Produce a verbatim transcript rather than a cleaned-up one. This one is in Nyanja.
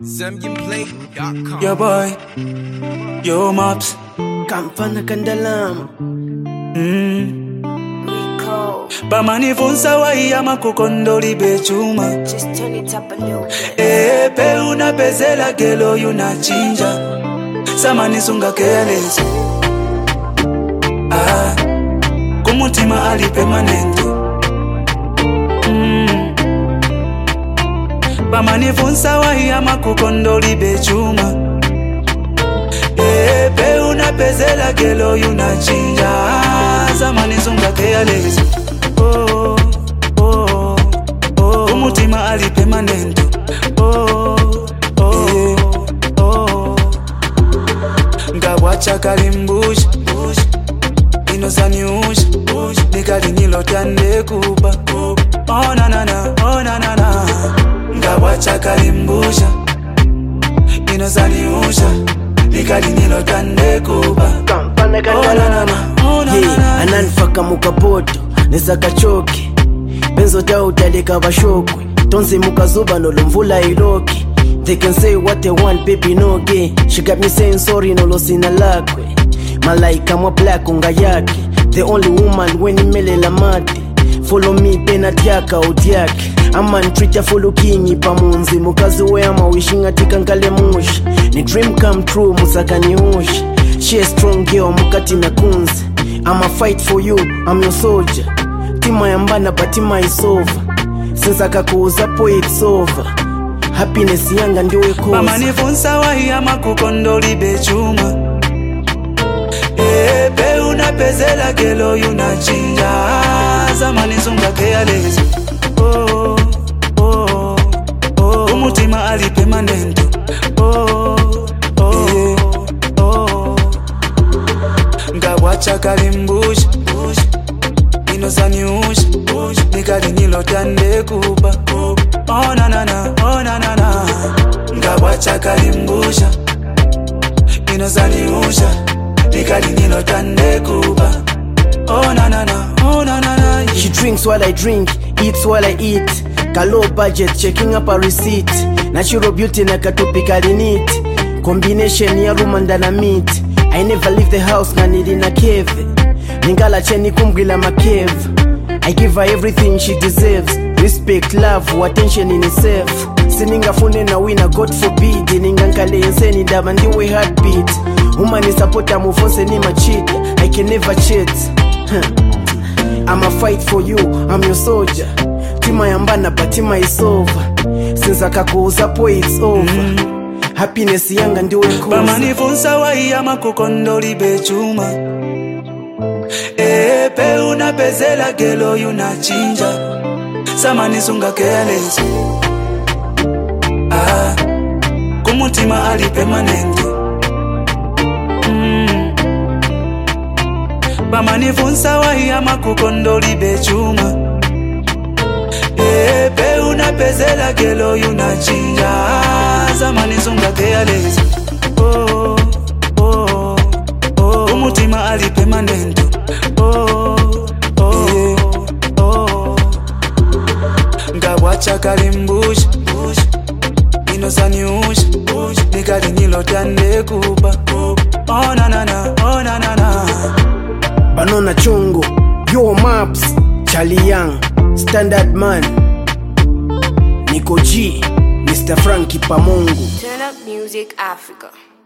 Zambian Play dot com. Yo boy, yo maps. Kamfana Kandalama Mm. Rico, Bamani funsa wa iya makukondoli bechuma. just turn it up a little bit. Eh, pe una pezela gelo yunachinja. Samani sunga careless. Ah, kumutima ali permanente. Mm. Bamani funsa wa iya makukondoli bechuma. Eh, pe una pezela gelo yunachinja. Samani sunga careless. Oh, oh, oh. Kumutima ali permanente. Oh, oh, oh. Ngabwacha kalimbush inosaniush nikali nilotande kuba. Oh na na na, oh na na na. Ngabwacha kalimbusha inosaniusha nikali nilotande kuba. Kampana Oh na na Kandalama na, oh na na yeah, na. ananifaka mukapoto nezakachoke benzo tautaleka bashokwe tonze mukazuba nolomvula iloke. They can say what they want, baby, no gay. She got me saying sorry, no loss in a lakwe. Malaika mwa black unga yake. The only woman when imele la mate. Follow me pena tiaka utiake. Aman treat follow kinyi pamunzi. Mukazi wema wishinga tika nkale mushi. Ni dream come true musaka ni ushi. She a strong girl mukati na kunzi. I'ma fight for you, I'm your soldier. Tima yambana patima is over. Since akakuuza po it's over. Happiness yanga ndiwe kosa. Mama nifunsa wa iya makukondoli bechuma. Eh, pe una pezela gelo yunachinja. Zamani sunga careless. Oh, oh, oh. Umutima ali permanente. Oh, oh, oh. Ngabwacha kalimbush inosaniush nikali nilotande kuba. Oh na na na, oh na na na. Ngabwacha kalimbusha inosaniusha nikali nilotande kuba. Oh na na na, oh na na na. She drinks while I drink, eats while I eat. Ka low budget, checking up a receipt. Natural beauty na katopically neat. Combination ya room and na meat. I never leave the house na need in a cave. Ningala cheni kumgila makeve. I give her everything she deserves. Respect, love, attention in itself. Sininga fune na wina, God forbid. Ninga nkale yenseni daba ndiwe heartbeat. Umani supporta mufose ni machita. I can never cheat. I'ma fight for you, I'm your soldier. Tima yambana patima is over. Since akakuuza po it's over. Mm. Happiness yanga ndiwe kosa. Mama nifunsa wa iya makukondoli bechuma. Eh, pe una pezela gelo yunachinja. Samani sunga careless. Ah, kumutima ali permanente. Mm. Mama nifunsa wa iya makukondoli bechuma. Eh, pe una pezela gelo yunachinja. Samani sunga careless. Oh, oh, oh. Kumutima ali permanente. Oh, oh, oh. Ngabwacha kalimbush inosaniush nikali nilotande kuba. Oh na na na, oh na na na. Banona chungu, yo maps, Charlie Young, Standard Man, Nico G, Mister Frankie Pamungu. Turn up music Africa.